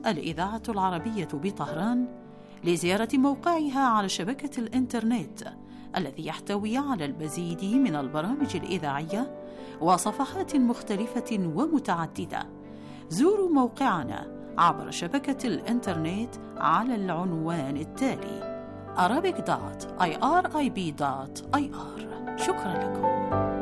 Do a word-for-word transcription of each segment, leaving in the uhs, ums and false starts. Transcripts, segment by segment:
الإذاعة العربية بطهران لزيارة موقعها على شبكة الإنترنت الذي يحتوي على المزيد من البرامج الإذاعية وصفحات مختلفة ومتعددة. زوروا موقعنا عبر شبكة الإنترنت على العنوان التالي arabic dot irib dot i r. شكرا لكم.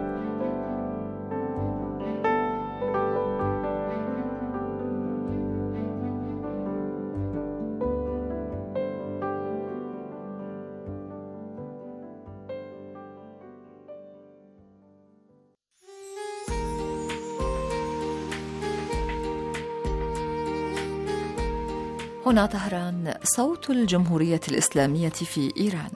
هنا طهران، صوت الجمهورية الإسلامية في إيران.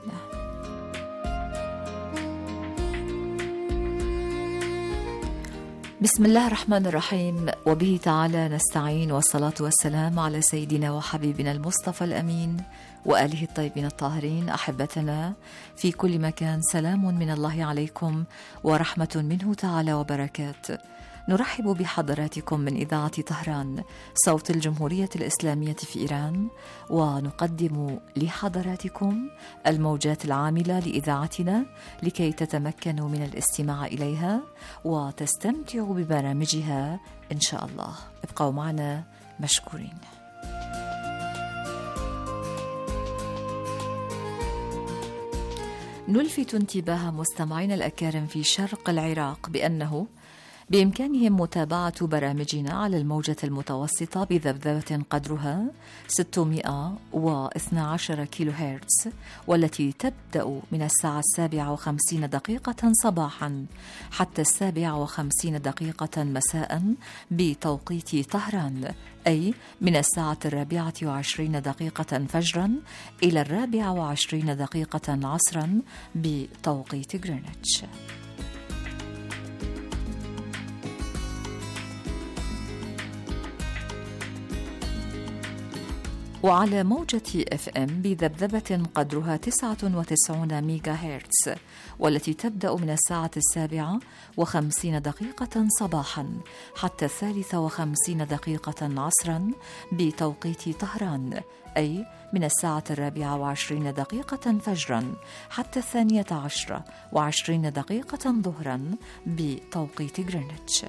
بسم الله الرحمن الرحيم، وبه تعالى نستعين، والصلاة والسلام على سيدنا وحبيبنا المصطفى الأمين وآله الطيبين الطاهرين. أحبتنا في كل مكان، سلام من الله عليكم ورحمة منه تعالى وبركاته. نرحب بحضراتكم من إذاعة طهران، صوت الجمهورية الإسلامية في إيران، ونقدم لحضراتكم الموجات العاملة لإذاعتنا لكي تتمكنوا من الاستماع إليها وتستمتعوا ببرامجها إن شاء الله. ابقوا معنا مشكورين. نلفت انتباه مستمعينا الأكارم في شرق العراق بأنه بإمكانهم متابعة برامجنا على الموجة المتوسطة بذبذبة قدرها ستمائة واثني عشر كيلو هرتز، والتي تبدأ من الساعة السابعة وخمسين دقيقة صباحا حتى السابعة وخمسين دقيقة مساء بتوقيت طهران، أي من الساعة الرابعة وعشرين دقيقة فجرا إلى الرابعة وعشرين دقيقة عصرا بتوقيت غرينتش. وعلى موجة اف ام بذبذبة قدرها تسعة وتسعين ميجا هرتز، والتي تبدأ من الساعة السابعة وخمسين دقيقة صباحا حتى الثالثة وخمسين دقيقة عصرا بتوقيت طهران، أي من الساعة الرابعة وعشرين دقيقة فجرا حتى الثانية عشرة وعشرين دقيقة ظهرا بتوقيت غرينتش.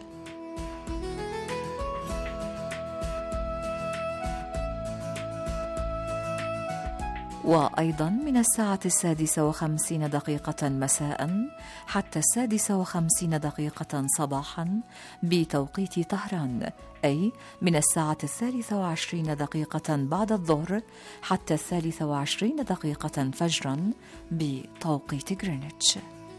وأيضا من الساعة السادسة وخمسين دقيقة مساء حتى السادسة وخمسين دقيقة صباحا بتوقيت طهران، أي من الساعة الثالثة وعشرين دقيقة بعد الظهر حتى الثالثة وعشرين دقيقة فجرا بتوقيت غرينتش.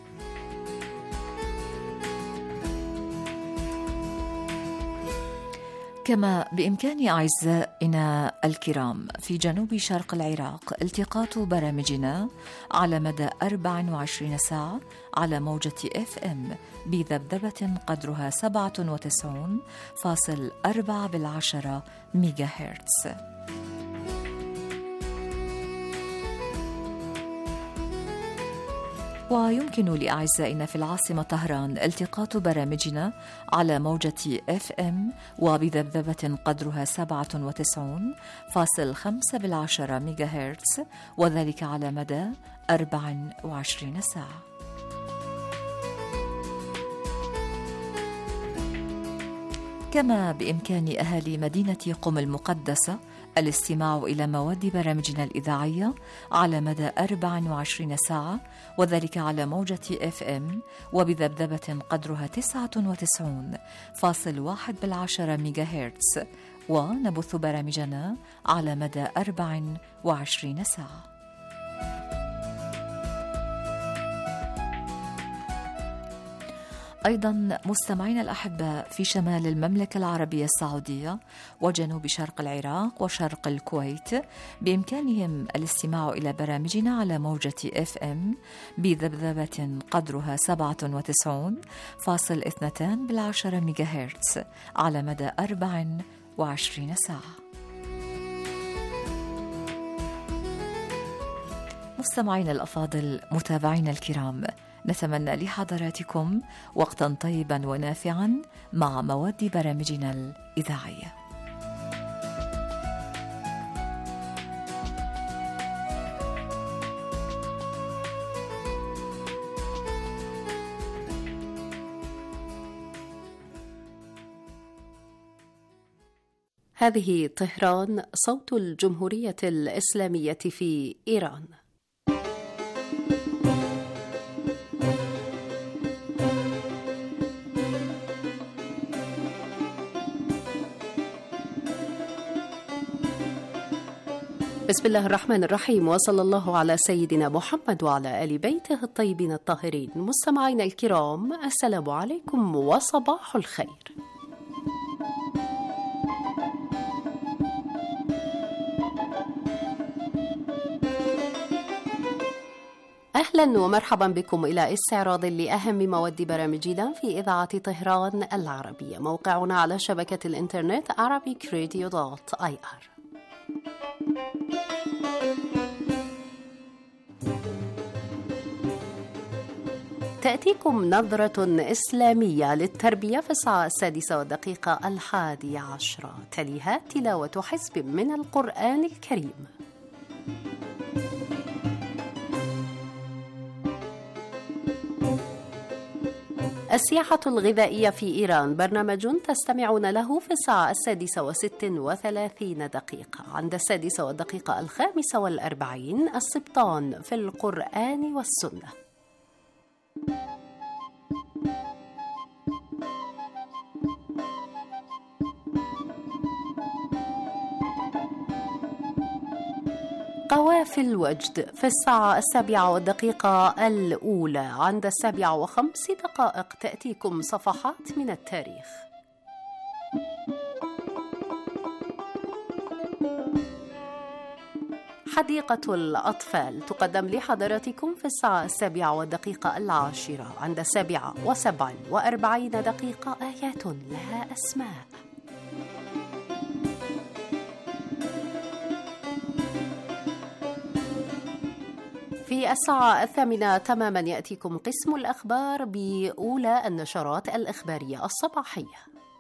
كما بإمكان أعزائنا الكرام في جنوب شرق العراق التقاط برامجنا على مدى أربع وعشرين ساعة على موجة اف ام بذبذبة قدرها سبعة وتسعين فاصل أربعة بالعشرة ميجا هرتز. ويمكن لأعزائنا في العاصمة طهران التقاط برامجنا على موجة اف ام وبذبذبة قدرها سبعة وتسعين فاصل خمسة بالعشرة ميجا هرتز، وذلك على مدى أربع وعشرين ساعة. كما بإمكان أهالي مدينة قم المقدسة الاستماع إلى مواد برامجنا الإذاعية على مدى أربع وعشرين ساعة، وذلك على موجة اف ام وبذبذبة قدرها تسعة وتسعين فاصل واحد بالعشرة ميجا هرتز، ونبث برامجنا على مدى أربع وعشرين ساعة. أيضا مستمعين الأحباء في شمال المملكة العربية السعودية وجنوب شرق العراق وشرق الكويت بإمكانهم الاستماع إلى برامجنا على موجة اف ام بذبذبة قدرها سبعة وتسعين فاصل اثنتان بالعشرة ميجا هرتز على مدى أربع وعشرين ساعة. مستمعين الأفاضل، متابعين الكرام، نتمنى لحضراتكم وقتا طيبا ونافعا مع مواد برامجنا الإذاعية. هذه طهران، صوت الجمهورية الإسلامية في إيران. بسم الله الرحمن الرحيم، وصلى الله على سيدنا محمد وعلى آل بيته الطيبين الطاهرين. مستمعينا الكرام، السلام عليكم وصباح الخير. أهلا ومرحبا بكم إلى استعراض لأهم مواد برامجنا في إذاعة طهران العربية. موقعنا على شبكة الإنترنت arabic radio dot i r. تأتيكم نظرة إسلامية للتربية في الساعة السادسة والدقيقة الحادية عشرة، تليها تلاوة حزب من القرآن الكريم. السياحة الغذائية في إيران، برنامج تستمعون له في الساعة السادسة وست وثلاثين دقيقة. عند السادسة والدقيقة الخامسة والأربعين، السبطان في القرآن والسنة. قوافل وجد في الساعة السابعة والدقيقة الأولى. عند السابعة وخمس دقائق تأتيكم صفحات من التاريخ. حديقة الأطفال تقدم لحضراتكم في الساعة السابعة والدقيقة العاشرة. عند السابعة وسبع وأربعين دقيقة، آيات لها أسماء. في الساعة الثامنة تماما يأتيكم قسم الأخبار بأولى النشرات الإخبارية الصباحية.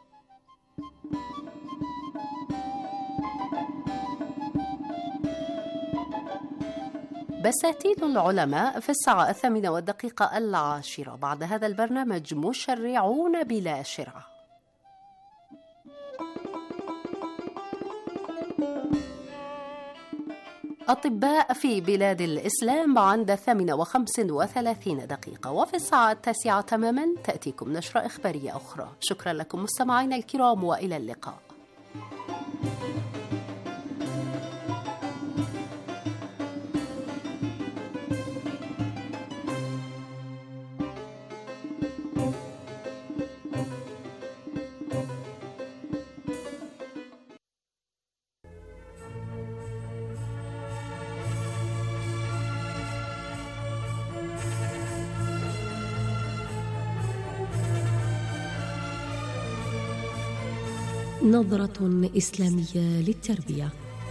بساتين العلماء في الساعة الثامنة والدقيقة العاشرة. بعد هذا البرنامج مشرعون بلا شرعة. أطباء في بلاد الإسلام عند الثامنة وخمس وثلاثين دقيقة. وفي الساعة التاسعة تماما تأتيكم نشرة إخبارية أخرى. شكرا لكم مستمعينا الكرام، وإلى اللقاء. نظرة إسلامية للتربية.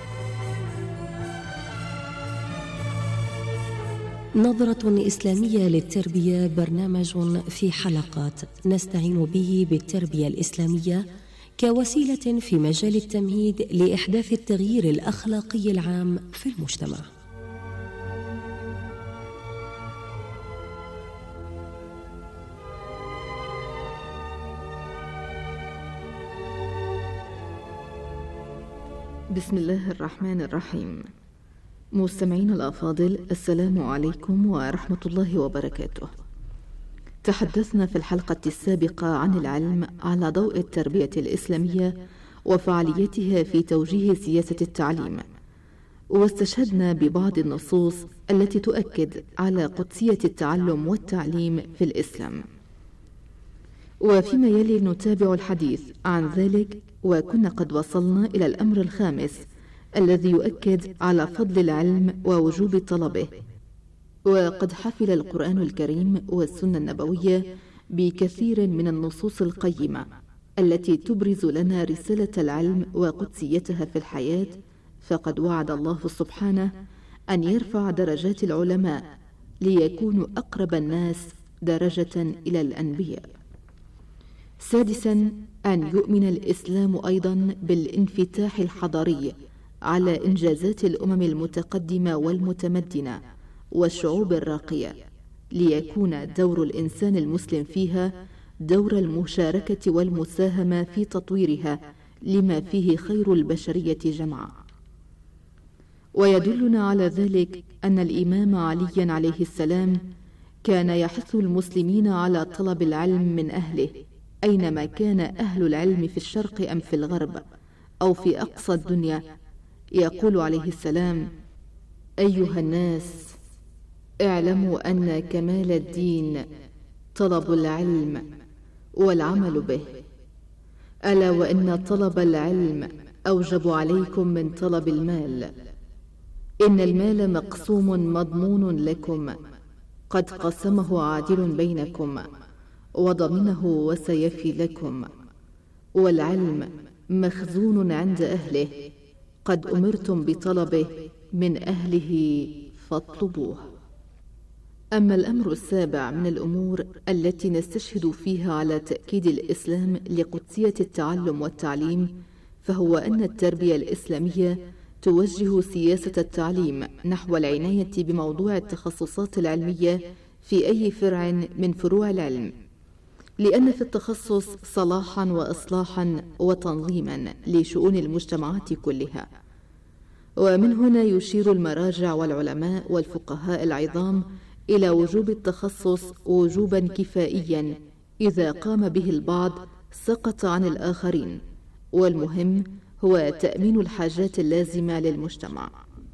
نظرة إسلامية للتربية، برنامج في حلقات نستعين به بالتربية الإسلامية كوسيلة في مجال التمهيد لإحداث التغيير الأخلاقي العام في المجتمع. بسم الله الرحمن الرحيم. مستمعين الأفاضل، السلام عليكم ورحمة الله وبركاته. تحدثنا في الحلقة السابقة عن العلم على ضوء التربية الإسلامية وفعاليتها في توجيه سياسة التعليم، واستشهدنا ببعض النصوص التي تؤكد على قدسية التعلم والتعليم في الإسلام. وفيما يلي نتابع الحديث عن ذلك، وكنا قد وصلنا إلى الأمر الخامس الذي يؤكد على فضل العلم ووجوب طلبه. وقد حفل القرآن الكريم والسنة النبوية بكثير من النصوص القيمة التي تبرز لنا رسالة العلم وقدسيتها في الحياة. فقد وعد الله سبحانه أن يرفع درجات العلماء ليكونوا أقرب الناس درجة إلى الأنبياء. سادسا، أن يؤمن الإسلام أيضا بالانفتاح الحضاري على إنجازات الأمم المتقدمة والمتمدنة والشعوب الراقية، ليكون دور الإنسان المسلم فيها دور المشاركة والمساهمة في تطويرها لما فيه خير البشرية جمعا. ويدلنا على ذلك أن الإمام علي عليه السلام كان يحث المسلمين على طلب العلم من أهله أينما كان أهل العلم في الشرق أم في الغرب أو في أقصى الدنيا. يقول عليه السلام: أيها الناس، اعلموا أن كمال الدين طلب العلم والعمل به، ألا وإن طلب العلم أوجب عليكم من طلب المال. إن المال مقسوم مضمون لكم، قد قسمه عادل بينكم وضمنه وسيفي لكم، والعلم مخزون عند أهله، قد أمرتم بطلبه من أهله فاطلبوه. أما الأمر السابع من الأمور التي نستشهد فيها على تأكيد الإسلام لقدسية التعلم والتعليم، فهو أن التربية الإسلامية توجه سياسة التعليم نحو العناية بموضوع التخصصات العلمية في أي فرع من فروع العلم، لأن في التخصص صلاحا وإصلاحا وتنظيما لشؤون المجتمعات كلها. ومن هنا يشير المراجع والعلماء والفقهاء العظام إلى وجوب التخصص وجوبا كفائيا، إذا قام به البعض سقط عن الآخرين، والمهم هو تأمين الحاجات اللازمة للمجتمع.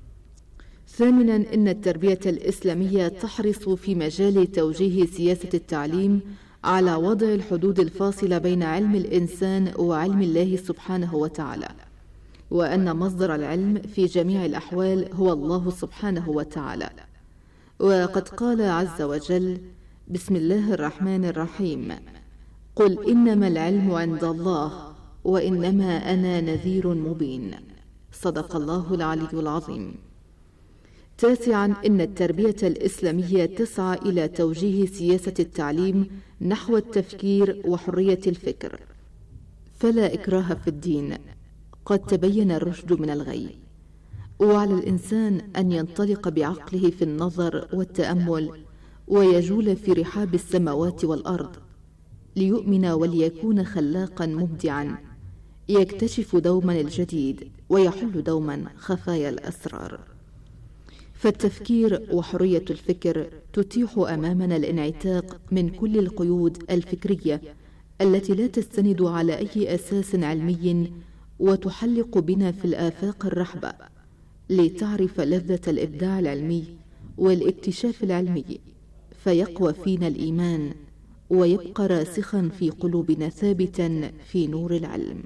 ثامنا، إن التربية الإسلامية تحرص في مجال توجيه سياسة التعليم على وضع الحدود الفاصلة بين علم الإنسان وعلم الله سبحانه وتعالى، وأن مصدر العلم في جميع الأحوال هو الله سبحانه وتعالى. وقد قال عز وجل: بسم الله الرحمن الرحيم، قل إنما العلم عند الله وإنما أنا نذير مبين. صدق الله العلي العظيم. تاسعا، إن التربية الإسلامية تسعى إلى توجيه سياسة التعليم نحو التفكير وحرية الفكر، فلا إكراه في الدين، قد تبين الرشد من الغي، وعلى الإنسان أن ينطلق بعقله في النظر والتأمل ويجول في رحاب السماوات والأرض، ليؤمن وليكون خلاقا مبدعا، يكتشف دوما الجديد ويحل دوما خفايا الأسرار. فالتفكير وحرية الفكر تتيح أمامنا الانعتاق من كل القيود الفكرية التي لا تستند على أي أساس علمي، وتحلق بنا في الآفاق الرحبة لتعرف لذة الإبداع العلمي والاكتشاف العلمي، فيقوى فينا الإيمان ويبقى راسخا في قلوبنا ثابتا في نور العلم.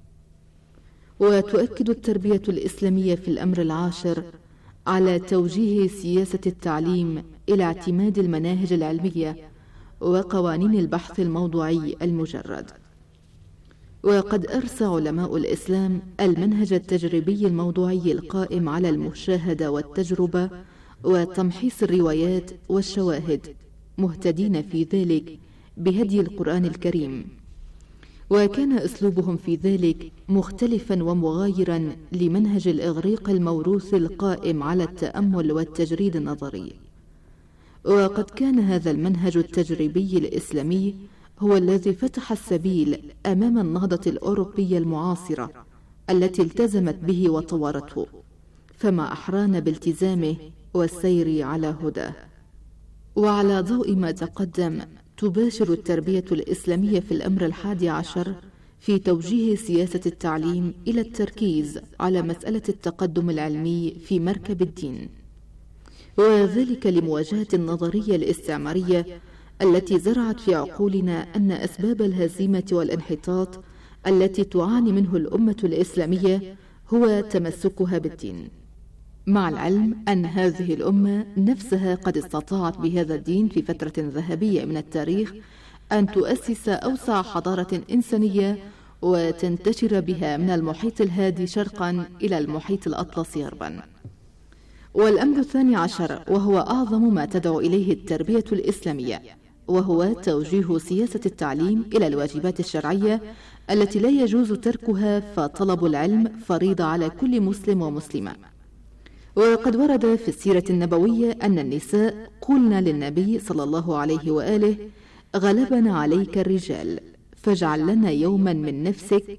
وتؤكد التربية الإسلامية في الأمر العاشر على توجيه سياسة التعليم إلى اعتماد المناهج العلمية وقوانين البحث الموضوعي المجرد. وقد أرسى علماء الإسلام المنهج التجريبي الموضوعي القائم على المشاهدة والتجربة وتمحيص الروايات والشواهد، مهتدين في ذلك بهدي القرآن الكريم. وكان أسلوبهم في ذلك مختلفا ومغايرا لمنهج الإغريق الموروث القائم على التأمل والتجريد النظري. وقد كان هذا المنهج التجريبي الإسلامي هو الذي فتح السبيل أمام النهضة الأوروبية المعاصرة التي التزمت به وطورته، فما أحرانا بالتزامه والسير على هداه. وعلى ضوء ما تقدم، تباشر التربية الإسلامية في الأمر الحادي عشر في توجيه سياسة التعليم إلى التركيز على مسألة التقدم العلمي في مركب الدين، وذلك لمواجهة النظرية الاستعمارية التي زرعت في عقولنا أن أسباب الهزيمة والانحطاط التي تعاني منه الأمة الإسلامية هو تمسكها بالدين، مع العلم أن هذه الأمة نفسها قد استطاعت بهذا الدين في فترة ذهبية من التاريخ أن تؤسس أوسع حضارة إنسانية وتنتشر بها من المحيط الهادي شرقا إلى المحيط الأطلسي غربا. والأمر الثاني عشر، وهو أعظم ما تدعو إليه التربية الإسلامية، وهو توجيه سياسة التعليم إلى الواجبات الشرعية التي لا يجوز تركها، فطلب العلم فريضة على كل مسلم ومسلمة. وقد ورد في السيرة النبوية أن النساء قلنا للنبي صلى الله عليه وآله: غلبنا عليك الرجال، فاجعل لنا يوما من نفسك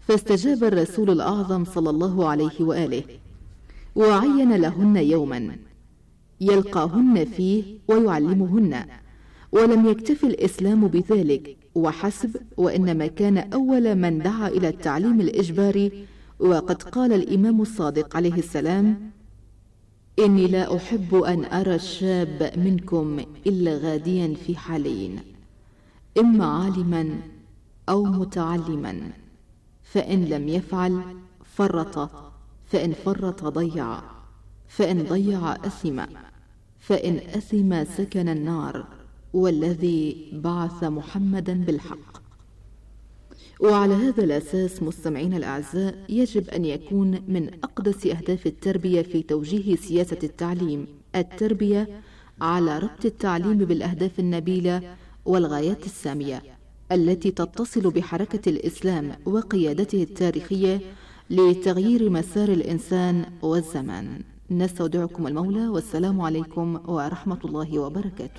فاستجاب الرسول الأعظم صلى الله عليه وآله، وعين لهن يوما يلقاهن فيه ويعلمهن. ولم يكتف الإسلام بذلك وحسب، وإنما كان أول من دعا إلى التعليم الإجباري. وقد قال الإمام الصادق عليه السلام: إني لا أحب أن أرى الشاب منكم إلا غاديا في حالين، إما عالما أو متعلما، فإن لم يفعل فرط، فإن فرط ضيع، فإن ضيع أثم، فإن أثم سكن النار، والذي بعث محمدا بالحق. وعلى هذا الأساس مستمعين الأعزاء، يجب أن يكون من أقدس أهداف التربية في توجيه سياسة التعليم التربية على ربط التعليم بالأهداف النبيلة والغايات السامية التي تتصل بحركة الإسلام وقيادته التاريخية لتغيير مسار الإنسان والزمان. نستودعكم المولى، والسلام عليكم ورحمة الله وبركاته.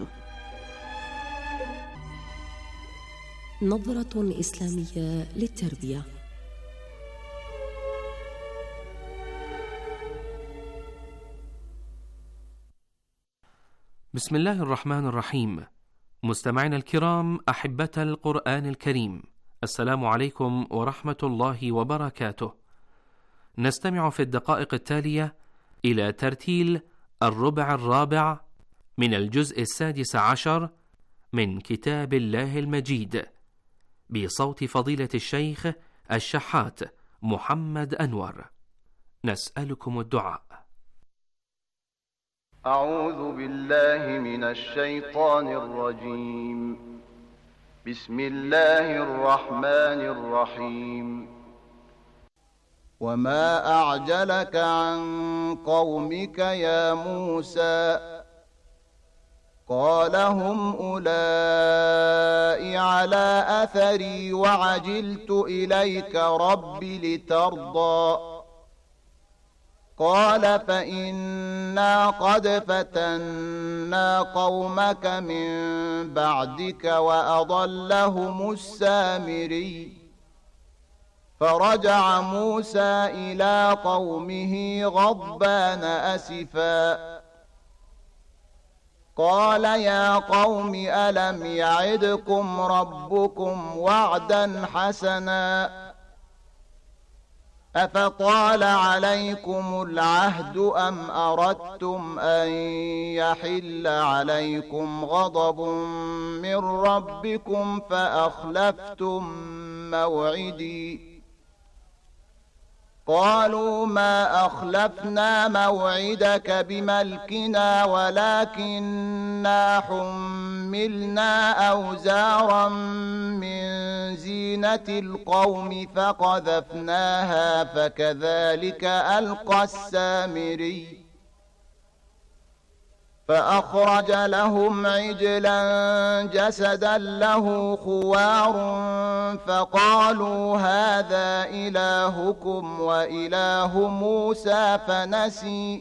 نظرة إسلامية للتربية. بسم الله الرحمن الرحيم. مستمعينا الكرام، أحبة القرآن الكريم، السلام عليكم ورحمة الله وبركاته. نستمع في الدقائق التالية إلى ترتيل الربع الرابع من الجزء السادس عشر من كتاب الله المجيد بصوت فضيلة الشيخ الشحات محمد أنور. نسألكم الدعاء. أعوذ بالله من الشيطان الرجيم. بسم الله الرحمن الرحيم. وما أعجلك عن قومك يا موسى؟ قال هم أولئك على أثري وعجلت إليك رب لترضى. قال فإنا قد فتنا قومك من بعدك وأضلهم السامري. فرجع موسى إلى قومه غضبان أسفا. قال يا قوم ألم يعدكم ربكم وعدا حسنا؟ أفطال عليكم العهد أم أردتم أن يحل عليكم غضب من ربكم فأخلفتم موعدي؟ قالوا ما أخلفنا موعدك بملكنا ولكننا حملنا أوزارا من زينة القوم فقذفناها فكذلك ألقى السامري. فأخرج لهم عجلا جسدا له خوار فقالوا هذا إلهكم وإله موسى فنسي.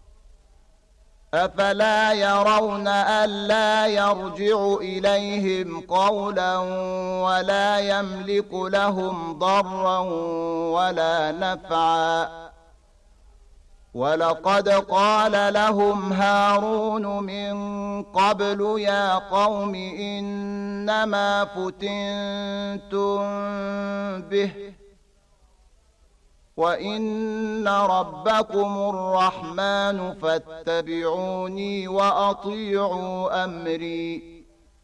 أفلا يرون ألا يرجع إليهم قولا ولا يملك لهم ضرا ولا نفعا؟ ولقد قال لهم هارون من قبل يا قوم إنما فتنتم به وإن ربكم الرحمن فاتبعوني وأطيعوا أمري.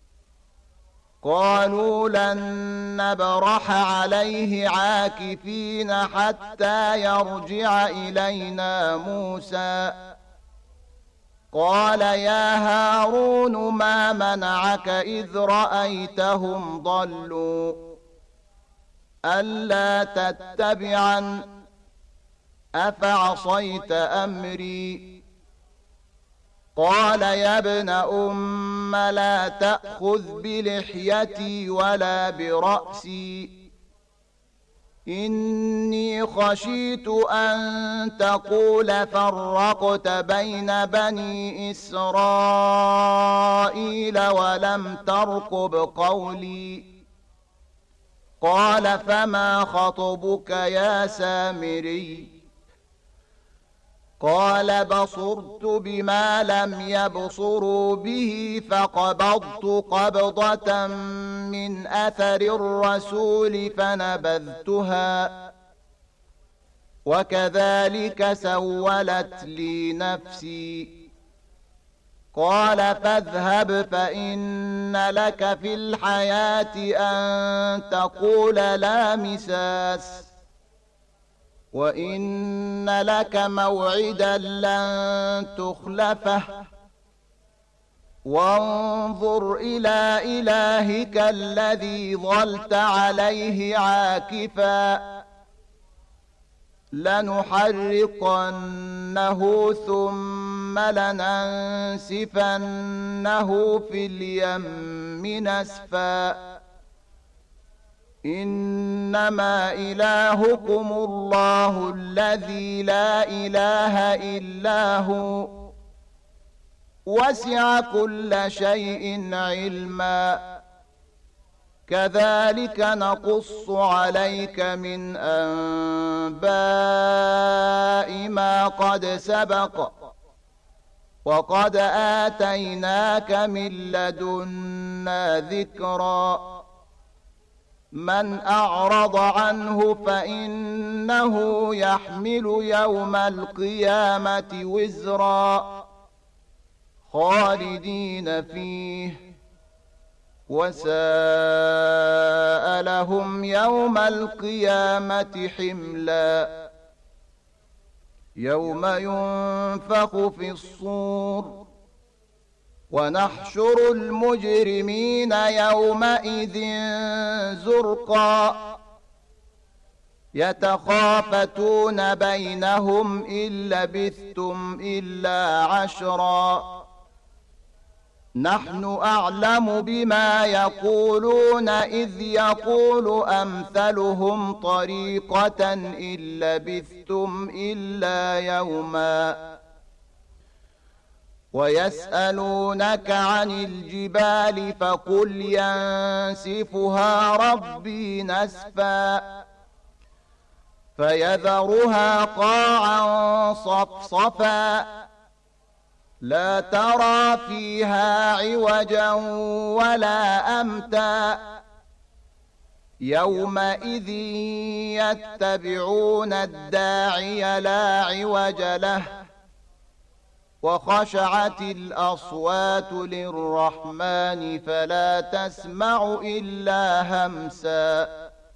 قالوا لن نبرح عليه عاكفين حتى يرجع إلينا موسى. قال يا هارون ما منعك إذ رأيتهم ضلوا ألا تتبعن أفعصيت أمري؟ قال يا ابن أم لا تأخذ بلحيتي ولا برأسي إني خشيت أن تقول فرقت بين بني إسرائيل ولم ترقب قولي قال فما خطبك يا سامري قال بصرت بما لم يبصروا به فقبضت قبضة من أثر الرسول فنبذتها وكذلك سولت لي نفسي قال فاذهب فإن لك في الحياة أن تقول لا مساس وإن لك موعدا لن تخلفه وانظر إلى إلهك الذي ظلت عليه عاكفا لنحرقنه ثم لننسفنه في اليم نسفا إنما إلهكم الله الذي لا إله إلا هو وسع كل شيء علما كذلك نقص عليك من أنباء ما قد سبق وقد آتيناك من لدنا ذكرا من أعرض عنه فإنه يحمل يوم القيامة وزرا خالدين فيه وساء لهم يوم القيامة حملا يوم ينفخ في الصور ونحشر المجرمين يومئذ زرقا يتخافتون بينهم إن لبثتم إلا عشرا نحن أعلم بما يقولون إذ يقول أمثلهم طريقة إن لبثتم إلا يوما ويسألونك عن الجبال فقل ينسفها ربي نسفا فيذرها قاعا صفصفا لا ترى فيها عوجا ولا أمتا يومئذ يتبعون الداعي لا عوج له وخشعت الأصوات للرحمن فلا تسمع إلا همسا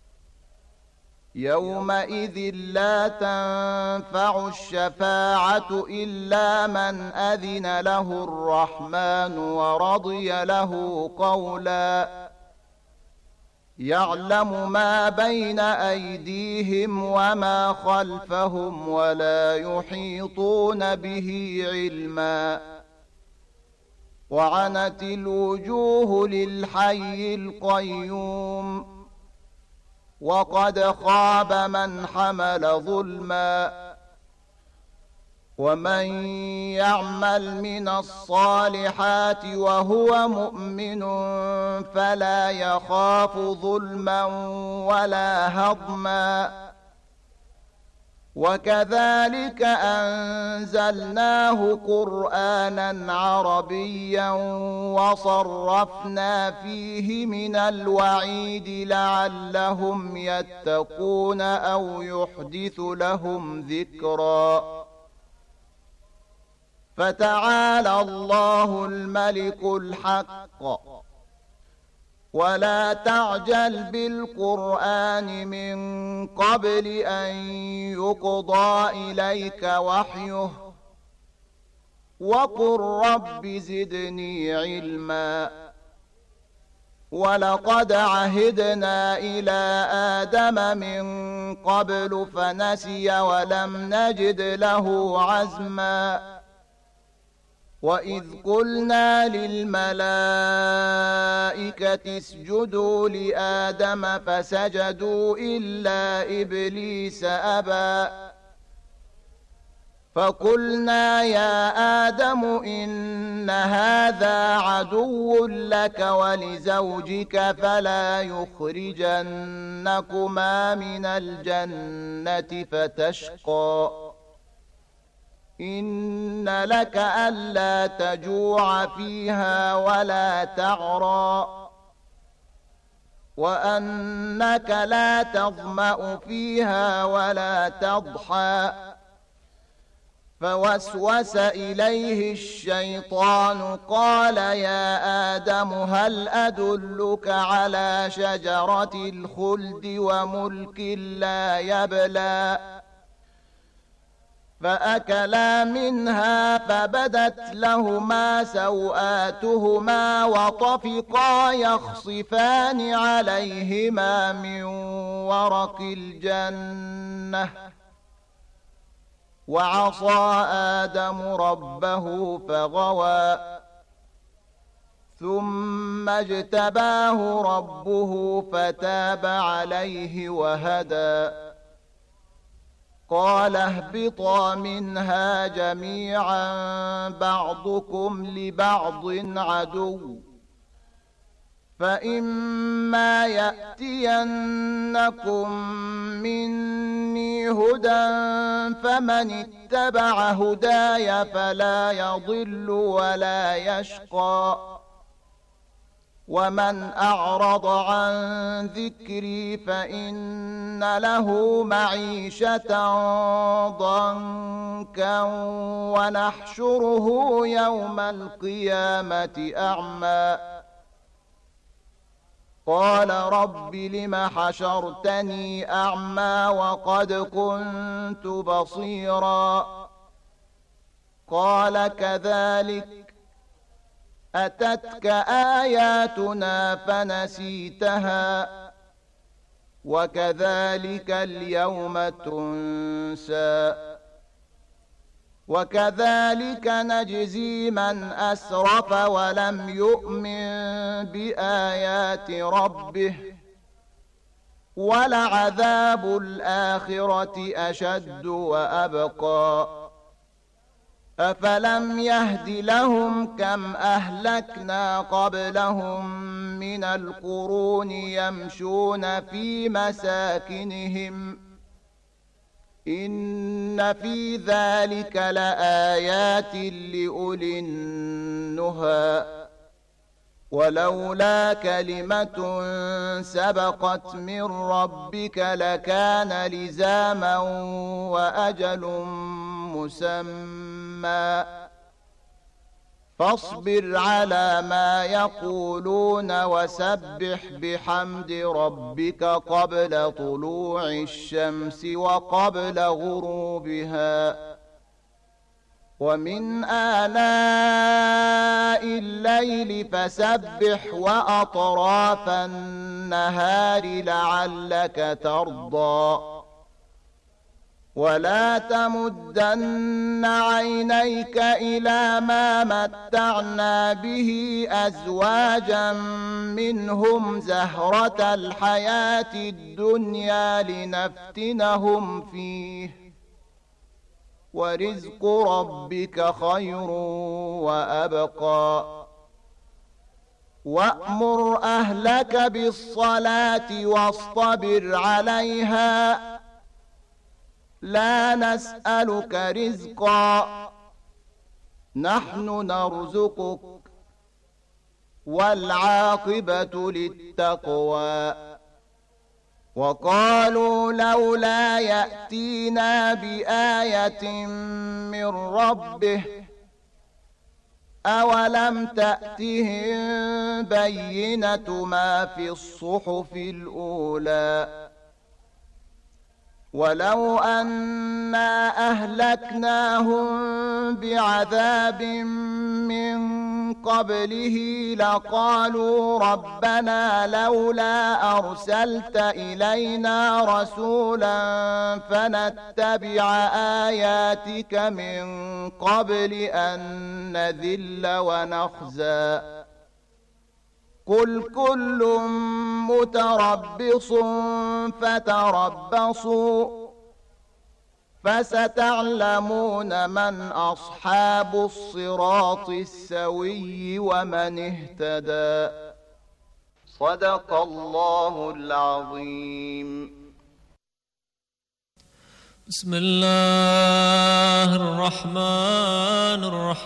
يومئذ لا تنفع الشفاعة إلا من أذن له الرحمن ورضي له قولا يعلم ما بين أيديهم وما خلفهم ولا يحيطون به علما وعنت الوجوه للحي القيوم وقد خاب من حمل ظلما ومن يعمل من الصالحات وهو مؤمن فلا يخاف ظلما ولا هضما وكذلك أنزلناه قرآنا عربيا وصرفنا فيه من الوعيد لعلهم يتقون أو يحدث لهم ذكرا فتعالى الله الملك الحق ولا تعجل بالقرآن من قبل أن يقضى إليك وحيه وقل رب زدني علما ولقد عهدنا إلى آدم من قبل فنسي ولم نجد له عزما وإذ قلنا للملائكة اسجدوا لآدم فسجدوا إلا إبليس أبى فقلنا يا آدم إن هذا عدو لك ولزوجك فلا يخرجنكما من الجنة فتشقى إن لك ألا تجوع فيها ولا تعرى وأنك لا تظمأ فيها ولا تضحى فوسوس إليه الشيطان قال يا آدم هل أدلك على شجرة الخلد وملك لا يبلى فأكلا منها فبدت لهما سوآتهما وطفقا يخصفان عليهما من ورق الجنة وعصى آدم ربه فغوى ثم اجتباه ربه فتاب عليه وهدى قال اهبطا منها جميعا بعضكم لبعض عدو فإما يأتينكم مني هدى فمن اتبع هداي فلا يضل ولا يشقى ومن أعرض عن ذكري فإن له معيشة ضنكا ونحشره يوم القيامة أعمى قال رب لم حشرتني أعمى وقد كنت بصيرا قال كذلك أتتك آياتنا فنسيتها وكذلك اليوم تنسى وكذلك نجزي من أسرف ولم يؤمن بآيات ربه ولعذاب الآخرة أشد وأبقى أفلم يهد لهم كم أهلكنا قبلهم من القرون يمشون في مساكنهم إن في ذلك لآيات لأولي النهى ولولا كلمة سبقت من ربك لكان لزاما وأجل مسمى فاصبر على ما يقولون وسبح بحمد ربك قبل طلوع الشمس وقبل غروبها ومن آلاء الليل فسبح وأطراف النهار لعلك ترضى ولا تمدن عينيك إلى ما متعنا به أزواجا منهم زهرة الحياة الدنيا لنفتنهم فيه ورزق ربك خير وأبقى وأمر أهلك بالصلاة واصطبر عليها لا نسألك رزقا نحن نرزقك والعاقبة للتقوى وقالوا لولا يأتينا بآية من ربه أولم تأتهم بينة ما في الصحف الأولى ولو أنا أهلكناهم بعذاب من قبله لقالوا ربنا لولا أرسلت إلينا رسولا فنتبع آياتك من قبل أن نذل ونخزى قل كل متربص فتربصوا فستعلمون من أصحاب الصراط السوي ومن اهتدى. صدق الله العظيم. بسم الله الرحمن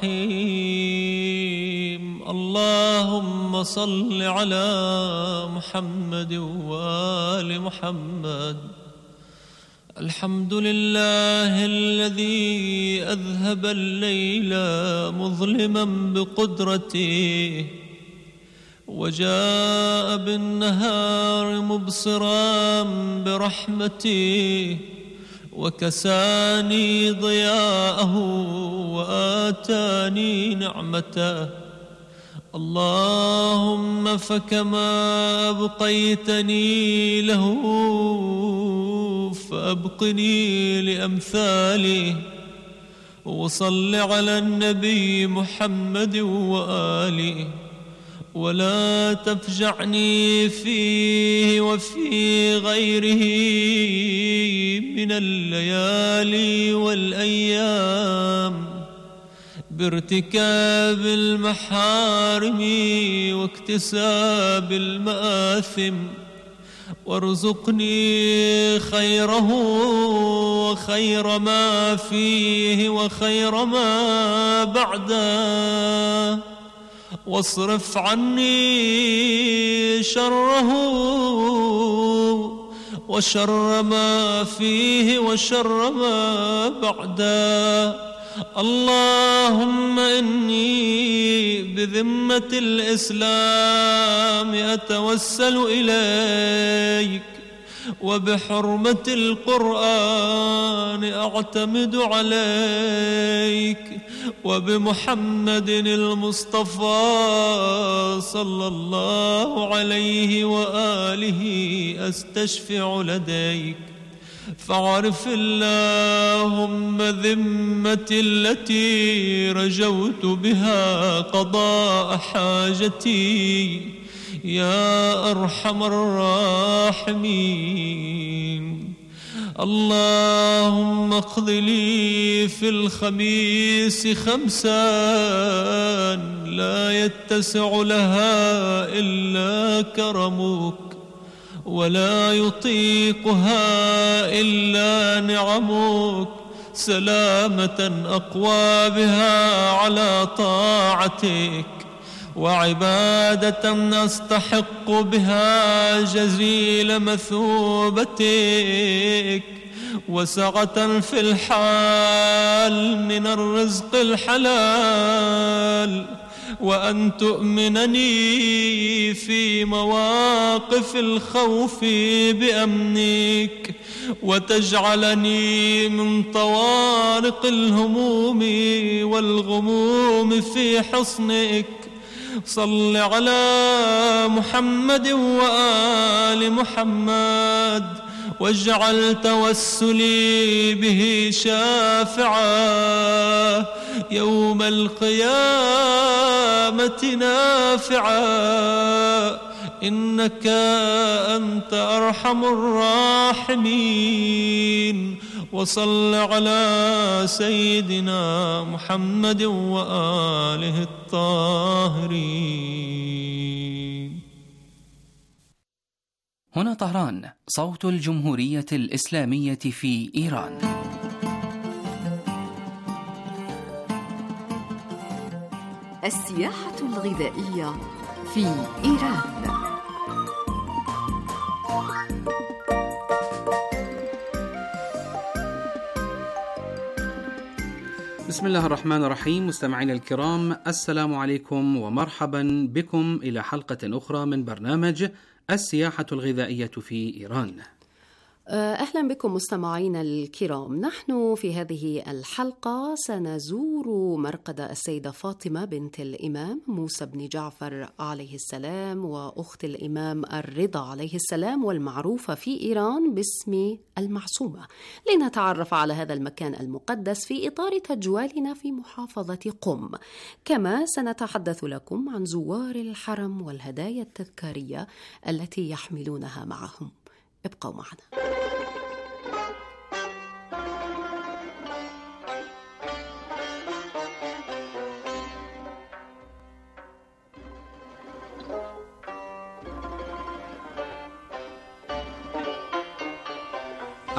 الرحيم. اللهم صل على محمد وآل محمد. الحمد لله الذي أذهب الليل مظلما بقدرته وجاء بالنهار مبصرا برحمته وكساني ضياءه وآتاني نعمته. اللهم فكما أبقيتني له فأبقني لأمثاله. وصل على النبي محمد وآله ولا تفجعني فيه وفي غيره من الليالي والأيام بارتكاب المحارم واكتساب المآثم، وارزقني خيره وخير ما فيه وخير ما بعده، واصرف عني شره وشر ما فيه وشر ما بعده. اللهم إني بذمة الإسلام أتوسل إليك، وبحرمة القرآن أعتمد عليك، وبمحمد المصطفى صلى الله عليه وآله أستشفع لديك. فاعرف اللهم ذمتي التي رجوت بها قضاء حاجتي يا أرحم الراحمين. اللهم اقض لي في الخميس خمسا لا يتسع لها إلا كرمك، ولا يطيقها إلا نعمك، سلامة أقوى بها على طاعتك، وعبادة أستحق بها جزيل مثوبتك، وسعة في الحال من الرزق الحلال، وأن تؤمنني في مواقف الخوف بأمنك، وتجعلني من طوارق الهموم والغموم في حصنك. صل على محمد وآل محمد، واجعل توسلي به شافعا يوم القيامة نافعا، إنك أنت أرحم الراحمين. وصل على سيدنا محمد وآله الطاهرين. هنا طهران، صوت الجمهورية الإسلامية في إيران. السياحة الغذائية في إيران. بسم الله الرحمن الرحيم. مستمعينا الكرام، السلام عليكم ومرحبا بكم إلى حلقة أخرى من برنامج السياحة الغذائية في إيران. أهلا بكم مستمعينا الكرام. نحن في هذه الحلقة سنزور مرقد السيدة فاطمة بنت الإمام موسى بن جعفر عليه السلام وأخت الإمام الرضا عليه السلام، والمعروفة في إيران باسم المعصومة، لنتعرف على هذا المكان المقدس في إطار تجوالنا في محافظة قم. كما سنتحدث لكم عن زوار الحرم والهدايا التذكارية التي يحملونها معهم. ابقوا معنا.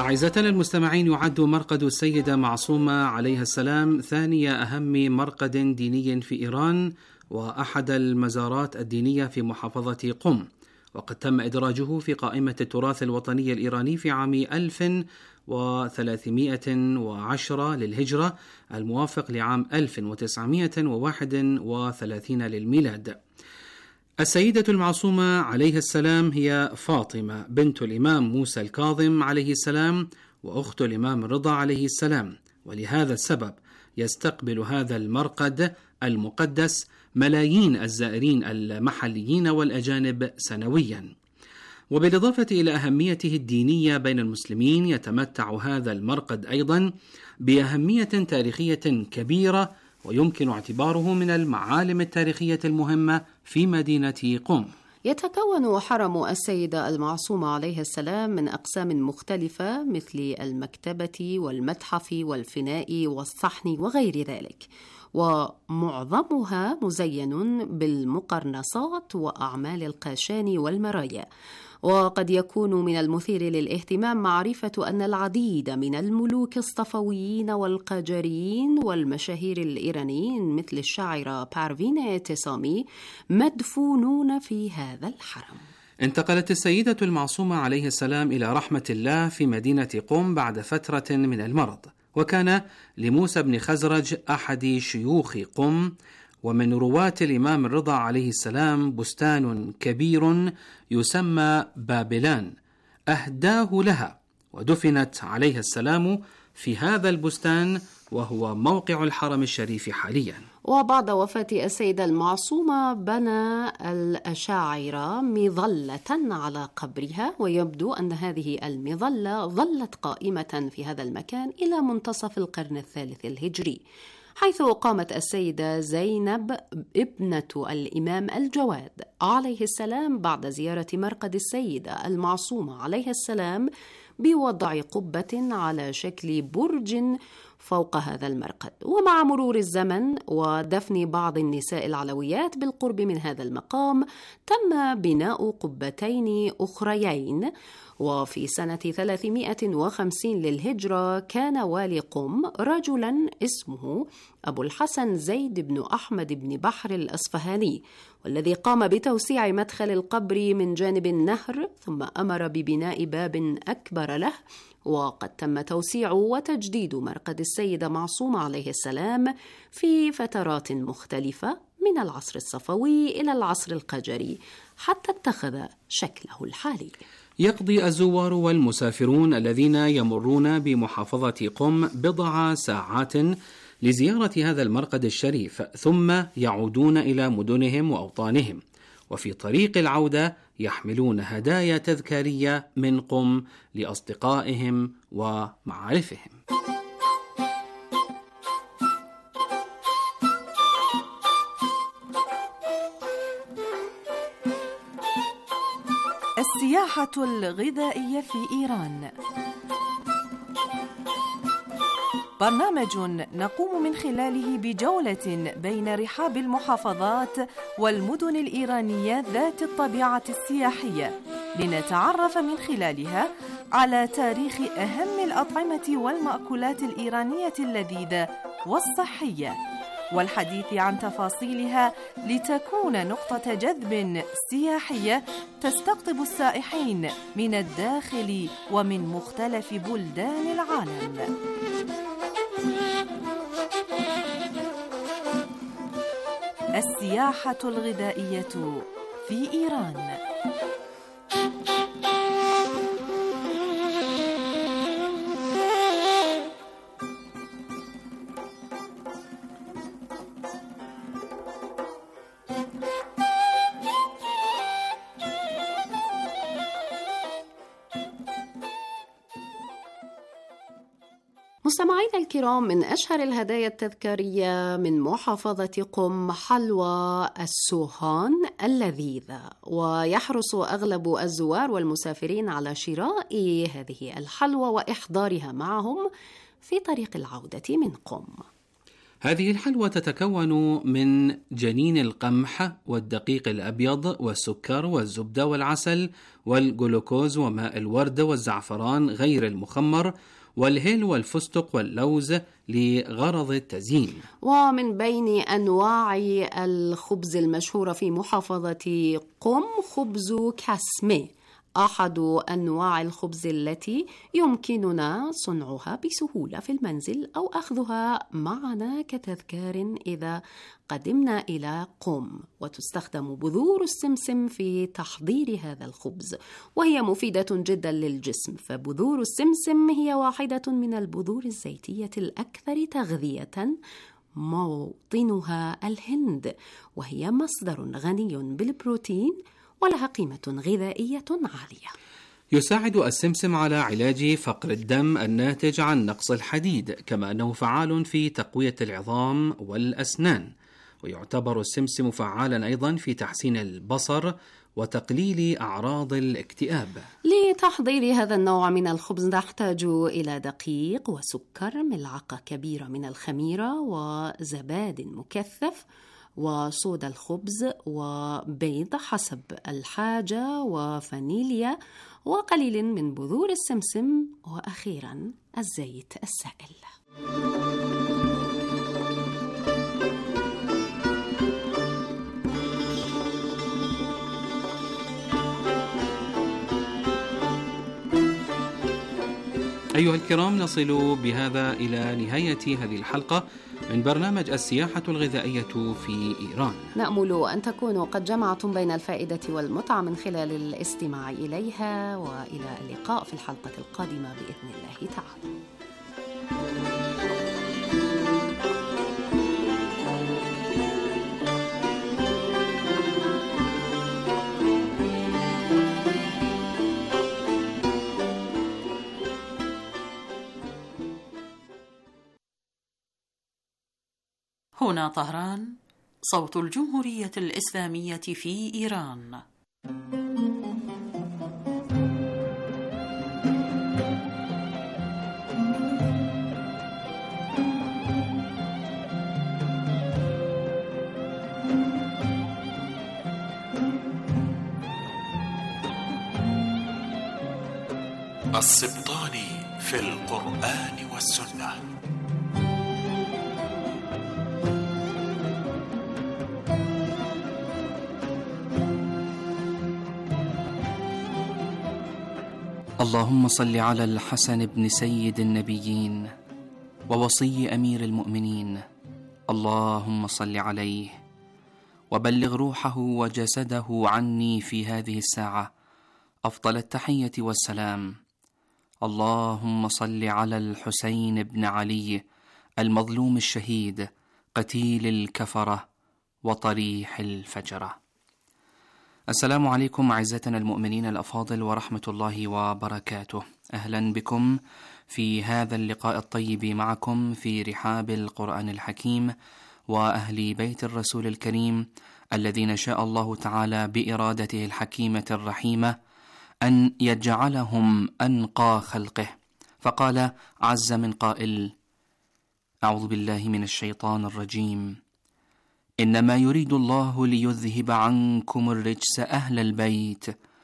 أعزتنا المستمعين، يعد مرقد السيدة معصومة عليها السلام ثاني أهم مرقد ديني في إيران، وأحد المزارات الدينية في محافظة قم، وقد تم إدراجه في قائمة التراث الوطني الإيراني في عام ألف وثلاثمائة وعشرة للهجرة، الموافق لعام ألف وتسعمائة وواحد وثلاثين للميلاد. السيدة المعصومة عليها السلام هي فاطمة بنت الإمام موسى الكاظم عليه السلام وأخت الإمام الرضا عليه السلام، ولهذا السبب يستقبل هذا المرقد المقدس ملايين الزائرين المحليين والأجانب سنويا. وبالإضافة إلى أهميته الدينية بين المسلمين، يتمتع هذا المرقد أيضا بأهمية تاريخية كبيرة، ويمكن اعتباره من المعالم التاريخية المهمة في مدينة قم. يتكون حرم السيدة المعصومة عليها السلام من أقسام مختلفة مثل المكتبة والمتحف والفناء والصحن وغير ذلك، ومعظمها مزين بالمقرنصات وأعمال القاشان والمرايا. وقد يكون من المثير للاهتمام معرفة أن العديد من الملوك الصفويين والقاجاريين والمشاهير الإيرانيين مثل الشاعرة بارفين تسامي مدفونون في هذا الحرم. انتقلت السيدة المعصومة عليه السلام إلى رحمة الله في مدينة قم بعد فترة من المرض، وكان لموسى بن خزرج أحد شيوخ قم ومن رواة الإمام الرضا عليه السلام بستان كبير يسمى بابلان أهداه لها، ودفنت عليها السلام في هذا البستان، وهو موقع الحرم الشريف حاليا. وبعد وفاة السيدة المعصومة بنى الأشاعرة مظلة على قبرها، ويبدو أن هذه المظلة ظلت قائمة في هذا المكان إلى منتصف القرن الثالث الهجري، حيث قامت السيدة زينب ابنة الإمام الجواد عليه السلام بعد زيارة مرقد السيدة المعصومة عليه السلام بوضع قبة على شكل برج فوق هذا المرقد. ومع مرور الزمن ودفن بعض النساء العلويات بالقرب من هذا المقام، تم بناء قبتين أخريين. وفي سنة ثلاثمائة وخمسين للهجرة كان والي قم رجلا اسمه أبو الحسن زيد بن أحمد بن بحر الأصفهاني، والذي قام بتوسيع مدخل القبر من جانب النهر، ثم أمر ببناء باب أكبر له. وقد تم توسيع وتجديد مرقد السيدة معصومة عليه السلام في فترات مختلفة من العصر الصفوي إلى العصر القاجاري حتى اتخذ شكله الحالي. يقضي الزوار والمسافرون الذين يمرون بمحافظة قم بضع ساعات لزيارة هذا المرقد الشريف، ثم يعودون إلى مدنهم وأوطانهم، وفي طريق العودة يحملون هدايا تذكارية من قم لأصدقائهم ومعارفهم. السياحة الغذائية في إيران، برنامج نقوم من خلاله بجولة بين رحاب المحافظات والمدن الإيرانية ذات الطبيعة السياحية، لنتعرف من خلالها على تاريخ أهم الأطعمة والمأكولات الإيرانية اللذيذة والصحية، والحديث عن تفاصيلها لتكون نقطة جذب سياحية تستقطب السائحين من الداخل ومن مختلف بلدان العالم. السياحة الغذائية في إيران. مستمعينا الكرام، من أشهر الهدايا التذكارية من محافظة قم حلوى السوهان اللذيذة، ويحرص أغلب الزوار والمسافرين على شراء هذه الحلوى وإحضارها معهم في طريق العودة من قم. هذه الحلوى تتكون من جنين القمح والدقيق الأبيض والسكر والزبدة والعسل والجلوكوز وماء الورد والزعفران غير المخمر والهيل والفستق واللوز لغرض التزيين. ومن بين أنواع الخبز المشهورة في محافظة قم خبز كاسمي، أحد أنواع الخبز التي يمكننا صنعها بسهولة في المنزل أو أخذها معنا كتذكار إذا قدمنا إلى قم. وتستخدم بذور السمسم في تحضير هذا الخبز، وهي مفيدة جدا للجسم، فبذور السمسم هي واحدة من البذور الزيتية الأكثر تغذية، موطنها الهند، وهي مصدر غني بالبروتين ولها قيمة غذائية عالية. يساعد السمسم على علاج فقر الدم الناتج عن نقص الحديد، كما أنه فعال في تقوية العظام والأسنان، ويعتبر السمسم فعالا أيضا في تحسين البصر وتقليل أعراض الاكتئاب. لتحضير هذا النوع من الخبز نحتاج إلى دقيق وسكر، ملعقة كبيرة من الخميرة وزباد مكثف وصودا الخبز وبيض حسب الحاجة وفانيليا وقليل من بذور السمسم، وأخيرا الزيت السائل. أيها الكرام، نصل بهذا إلى نهاية هذه الحلقة من برنامج السياحة الغذائية في إيران. نأمل أن تكونوا قد جمعتم بين الفائدة والمتعة من خلال الاستماع إليها، وإلى اللقاء في الحلقة القادمة بإذن الله تعالى. هنا طهران، صوت الجمهورية الإسلامية في إيران. السبطاني في القرآن والسنة. اللهم صل على الحسن بن سيد النبيين ووصي أمير المؤمنين، اللهم صل عليه وبلغ روحه وجسده عني في هذه الساعة أفضل التحية والسلام. اللهم صل على الحسين بن علي المظلوم الشهيد قتيل الكفرة وطريح الفجرة. السلام عليكم أعزتنا المؤمنين الأفاضل ورحمة الله وبركاته. أهلا بكم في هذا اللقاء الطيب معكم في رحاب القرآن الحكيم وأهل بيت الرسول الكريم الذين شاء الله تعالى بإرادته الحكيمة الرحيمة أن يجعلهم أنقى خلقه. فقال عز من قائل: أعوذ بالله من الشيطان الرجيم، إنما يريد الله ليذهب عنكم الرجس أهل البيت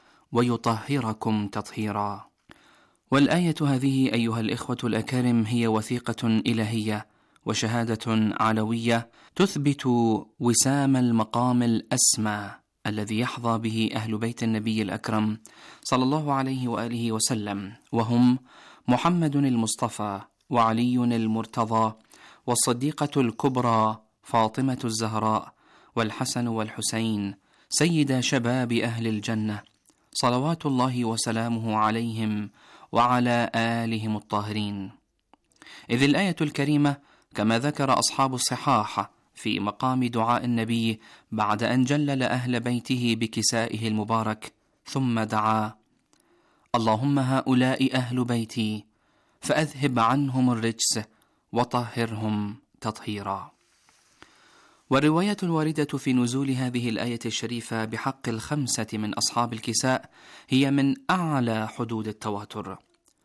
ويطهركم تطهيرا. والآية هذه أيها الإخوة الأكارم هي وثيقة إلهية وشهادة علوية تثبت وسام المقام الأسمى الذي يحظى به أهل بيت النبي الأكرم صلى الله عليه وآله وسلم، وهم محمد المصطفى وعلي المرتضى والصديقة الكبرى فاطمة الزهراء والحسن والحسين سيد شباب أهل الجنة صلوات الله وسلامه عليهم وعلى آلهم الطاهرين. إذ الآية الكريمة كما ذكر أصحاب الصحاح في مقام دعاء النبي بعد أن جلل أهل بيته بكسائه المبارك ثم دعا: اللهم هؤلاء أهل بيتي فأذهب عنهم الرجس وطهرهم تطهيرا. والرواية الواردة في نزول هذه الآية الشريفة بحق الخمسة من أصحاب الكساء هي من أعلى حدود التواتر،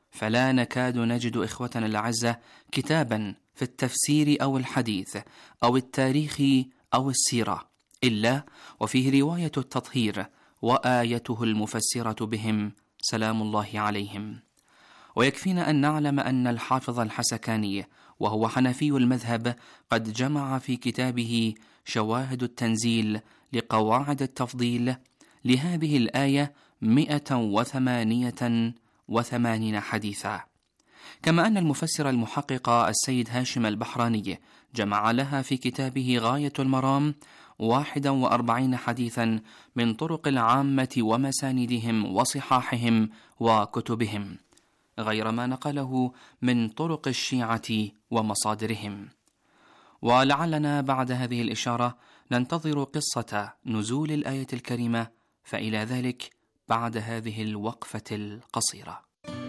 فلا نكاد نجد إخوتنا الأعزة كتابا في التفسير أو الحديث أو التاريخ أو السيرة إلا وفيه رواية التطهير وآيته المفسرة بهم سلام الله عليهم. ويكفينا أن نعلم أن الحافظ الحسكاني وهو حنفي المذهب قد جمع في كتابه شواهد التنزيل لقواعد التفضيل لهذه الآية مئة وثمانية وثمانين حديثا، كما أن المفسر المحقق السيد هاشم البحراني جمع لها في كتابه غاية المرام واحدا وأربعين حديثا من طرق العامة ومساندهم وصحاحهم وكتبهم، غير ما نقله من طرق الشيعة ومصادرهم. ولعلنا بعد هذه الإشارة ننتظر قصة نزول الآية الكريمة، فإلى ذلك بعد هذه الوقفة القصيرة.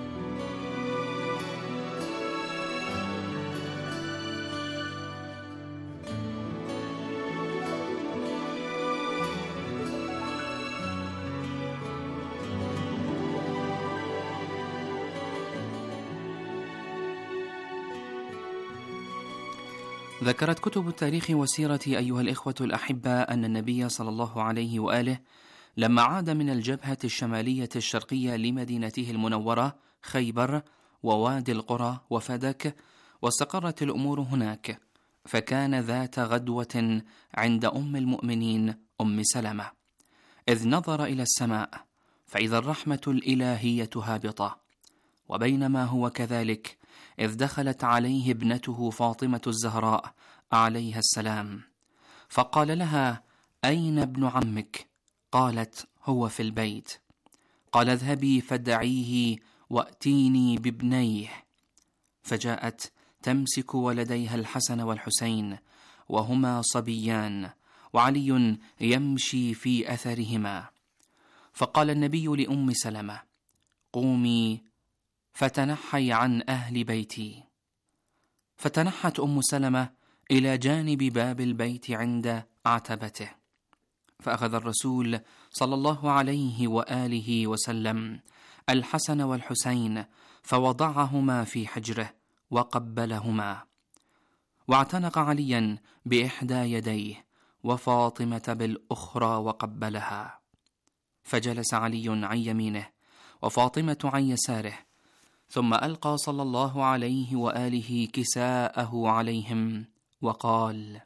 ذكرت كتب التاريخ والسيرة أيها الإخوة الأحبة أن النبي صلى الله عليه وآله لما عاد من الجبهة الشمالية الشرقية لمدينته المنورة خيبر ووادي القرى وفدك، واستقرت الأمور هناك، فكان ذات غدوة عند أم المؤمنين أم سلمة، إذ نظر إلى السماء فإذا الرحمة الإلهية هابطة. وبينما هو كذلك إذ دخلت عليه ابنته فاطمة الزهراء عليها السلام، فقال لها: أين ابن عمك؟ قالت: هو في البيت. قال: اذهبي فادعيه وأتيني بابنيه. فجاءت تمسك ولديها الحسن والحسين وهما صبيان، وعلي يمشي في أثرهما. فقال النبي لأم سلمة: قومي فتنحي عن أهل بيتي. فتنحت أم سلمة إلى جانب باب البيت عند عتبته، فأخذ الرسول صلى الله عليه وآله وسلم الحسن والحسين فوضعهما في حجره وقبلهما، واعتنق عليا بإحدى يديه وفاطمة بالأخرى وقبلها، فجلس علي عن يمينه وفاطمة عن يساره، ثم ألقى صلى الله عليه وآله كساءه عليهم وقال: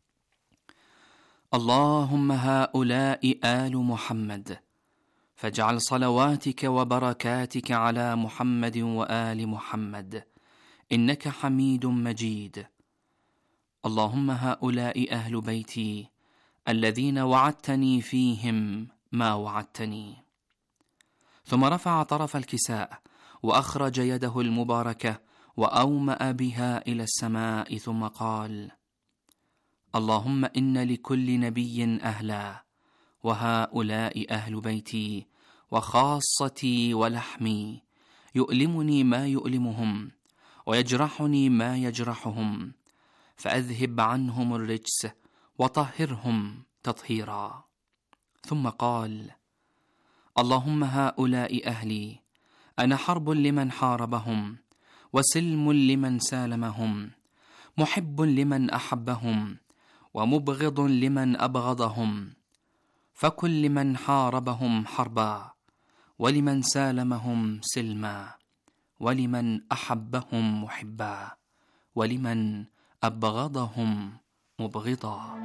اللهم هؤلاء آل محمد، فاجعل صلواتك وبركاتك على محمد وآل محمد، إنك حميد مجيد. اللهم هؤلاء أهل بيتي الذين وعدتني فيهم ما وعدتني. ثم رفع طرف الكساء وأخرج يده المباركة وأومأ بها إلى السماء، ثم قال: اللهم إن لكل نبي أهلا، وهؤلاء أهل بيتي وخاصتي ولحمي، يؤلمني ما يؤلمهم ويجرحني ما يجرحهم، فأذهب عنهم الرجس وطهرهم تطهيرا. ثم قال: اللهم هؤلاء أهلي، أنا حرب لمن حاربهم، وسلم لمن سالمهم، محب لمن أحبهم، ومبغض لمن أبغضهم، فكن لمن حاربهم حربا، ولمن سالمهم سلما، ولمن أحبهم محبا، ولمن أبغضهم مبغضا.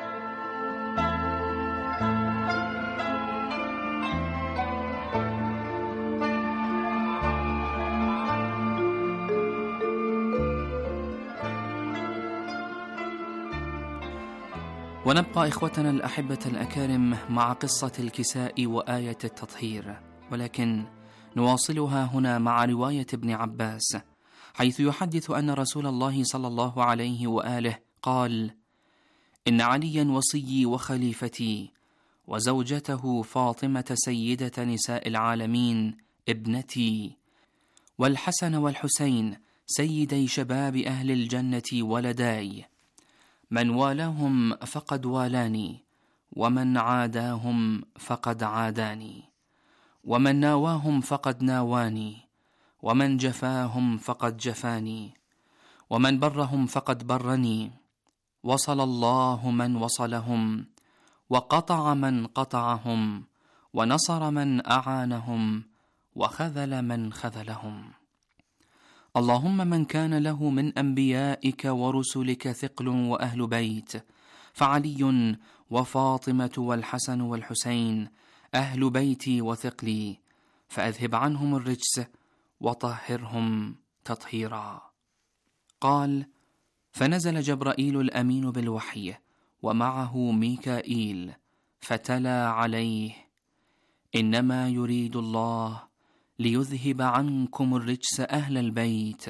ونبقى إخوتنا الأحبة الأكارم مع قصة الكساء وآية التطهير، ولكن نواصلها هنا مع رواية ابن عباس، حيث يحدث أن رسول الله صلى الله عليه وآله قال: إن عليا وصيي وخليفتي، وزوجته فاطمة سيدة نساء العالمين ابنتي، والحسن والحسين سيدي شباب أهل الجنة ولداي، من والاهم فقد والاني، ومن عاداهم فقد عاداني، ومن ناواهم فقد ناواني، ومن جفاهم فقد جفاني، ومن برهم فقد برني. وصل الله من وصلهم، وقطع من قطعهم، ونصر من أعانهم، وخذل من خذلهم. اللهم من كان له من أنبيائك ورسلك ثقل وأهل بيت، فعلي وفاطمة والحسن والحسين أهل بيتي وثقلي، فأذهب عنهم الرجس وطهرهم تطهيرا. قال: فنزل جبرائيل الأمين بالوحي ومعه ميكائيل، فتلا عليه: إنما يريد الله ليذهب عنكم الرجس أهل البيت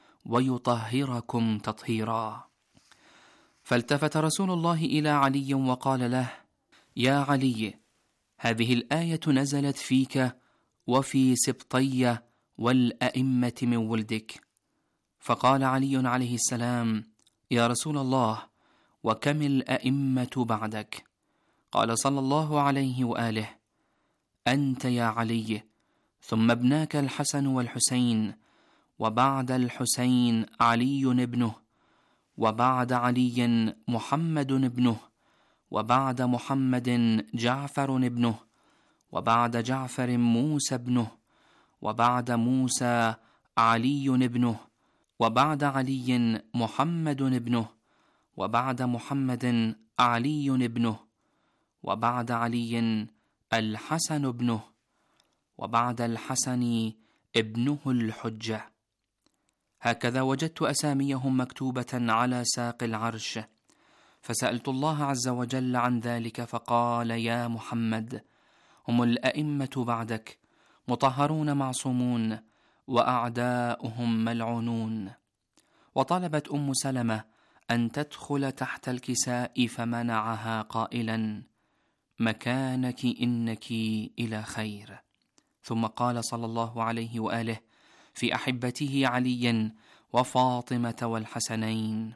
ويطهركم تطهيرا. فالتفت رسول الله إلى علي وقال له: يا علي، هذه الآية نزلت فيك وفي سبطي والأئمة من ولدك. فقال علي عليه السلام: يا رسول الله، وكم الأئمة بعدك؟ قال صلى الله عليه وآله: أنت يا علي، ثم ابناك الحسن والحسين، وبعد الحسين علي ابنه، وبعد علي محمد ابنه، وبعد محمد جعفر ابنه، وبعد جعفر موسى ابنه، وبعد موسى علي ابنه، وبعد علي محمد ابنه، وبعد محمد علي ابنه، وبعد علي الحسن ابنه، وبعد الحسن ابنه الحجة. هكذا وجدت أساميهم مكتوبة على ساق العرش، فسألت الله عز وجل عن ذلك فقال: يا محمد، هم الأئمة بعدك مطهرون معصومون، وأعداؤهم ملعونون. وطلبت أم سلمة أن تدخل تحت الكساء فمنعها قائلا: مكانك إنك إلى خير. ثم قال صلى الله عليه وآله في أحبته عليا وفاطمة والحسنين: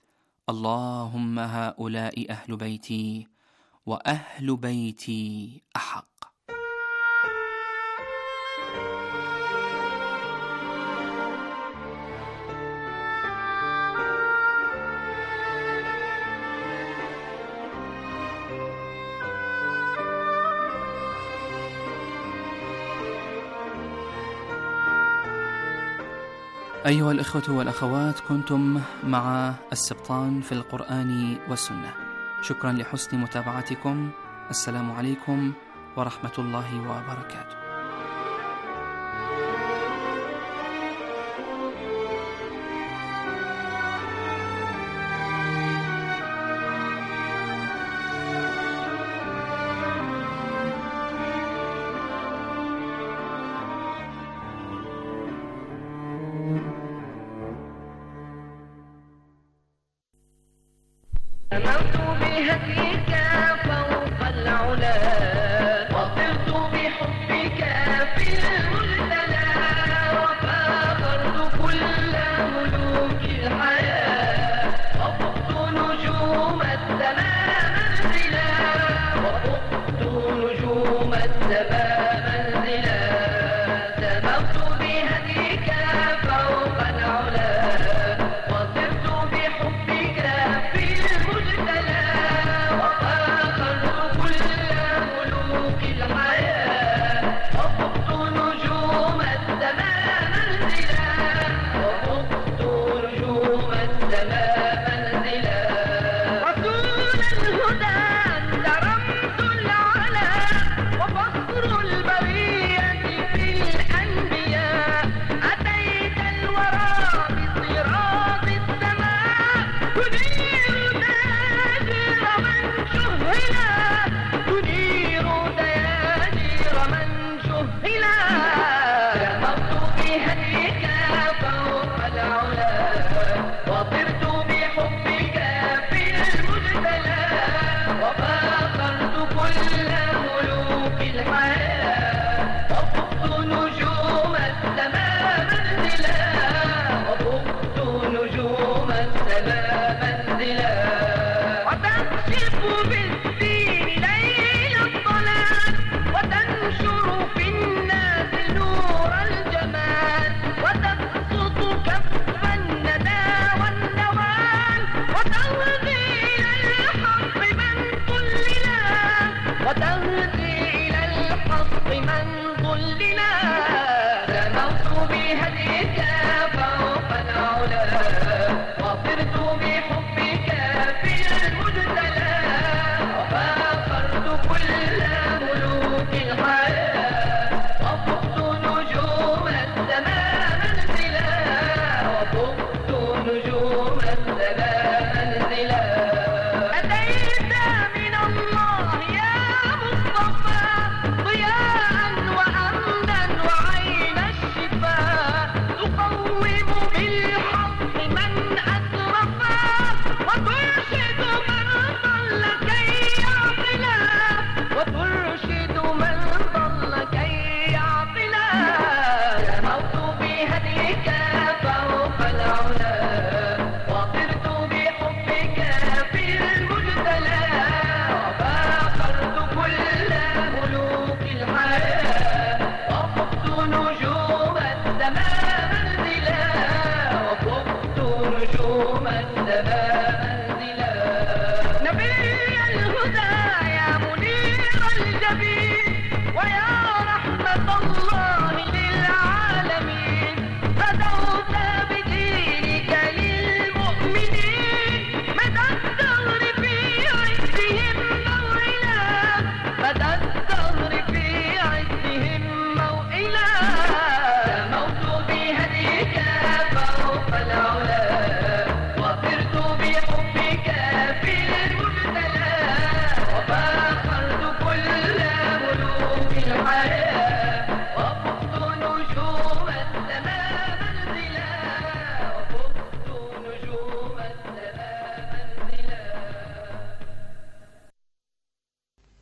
اللهم هؤلاء أهل بيتي، وأهل بيتي أحق. أيها الإخوة والأخوات، كنتم مع السبطان في القرآن والسنة. شكرا لحسن متابعتكم. السلام عليكم ورحمة الله وبركاته. أمرت بهديك فوق العلا، وطرت بحبك في الملتلى، وفاخرت كل ملوك الحياة، وفقت نجوم السماء منزلا، وفقت نجوم السماء منزلا. سمرت بهديك فوق العلا، وطرت بحبك في الملتلى، وفاخرت كل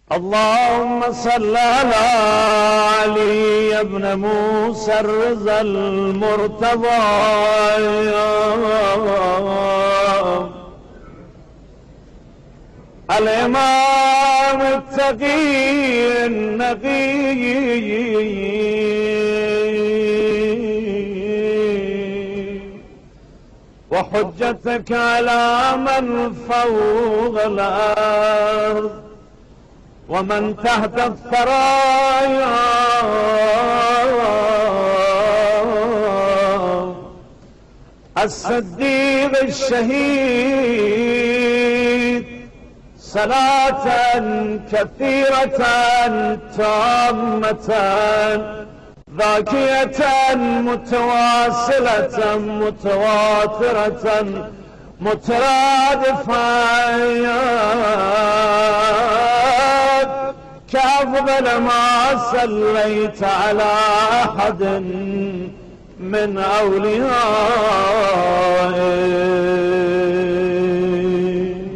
اللهم صل على علي بن موسى الرضا المرتضى الإمام التقي النقي وحجتك على من فوق الأرض ومن تحت الثرايا الصديق الشهيد صلاة كثيرة تامة ذاكية متواصلة متواترة مترادفة كأفضل ما صليت على أحد من أوليائه.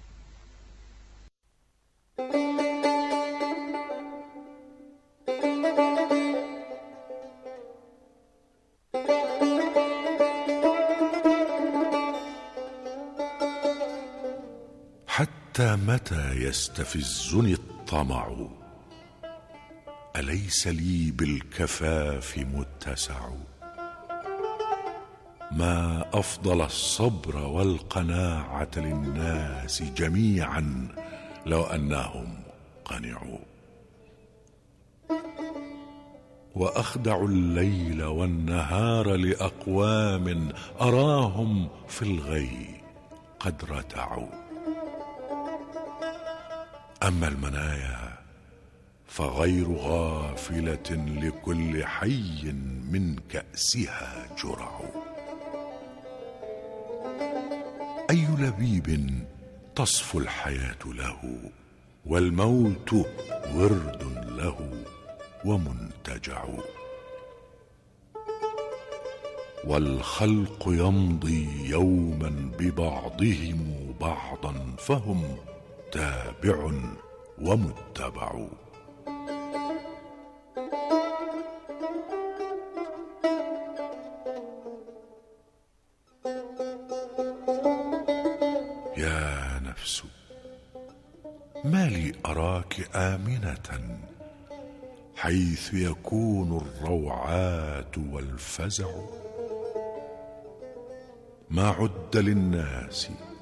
حتى متى يستفزني الطمع أليس لي بالكفاف متسع ما أفضل الصبر والقناعة للناس جميعا لو أنهم قنعوا وأخدع الليل والنهار لأقوام أراهم في الغي قد رتعوا أما المنايا فغير غافلة لكل حي من كأسها جرع أي لبيب تصفو الحياة له والموت ورد له ومنتجع والخلق يمضي يوما ببعضهم بعضا فهم تابع ومتبع يا نفس ما لي أراك آمنة حيث يكون الروعات والفزع ما عد للناس